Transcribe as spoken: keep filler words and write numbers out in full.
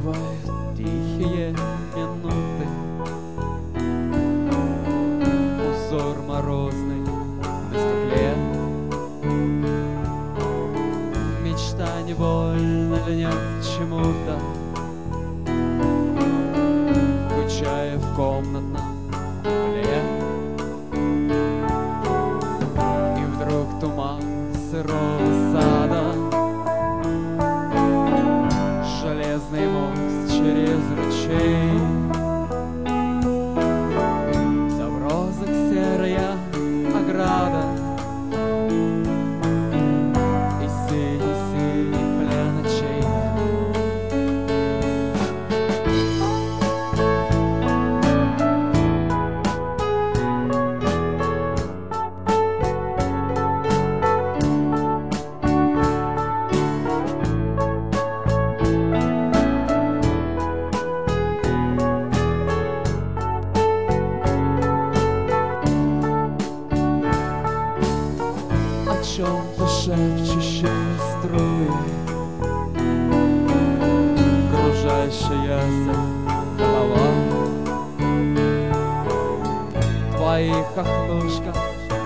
Бывают тихие минуты, узор морозный на стекле. Мечта невольно льнет к чему-то, включая в комнатном тепле. И вдруг туман сырого сада, железный мост через ручей, забросок серая ограда и синий-синий плен ночей. О чем-то шепчущие струны, кружащаяся голова. В твоих хохлушках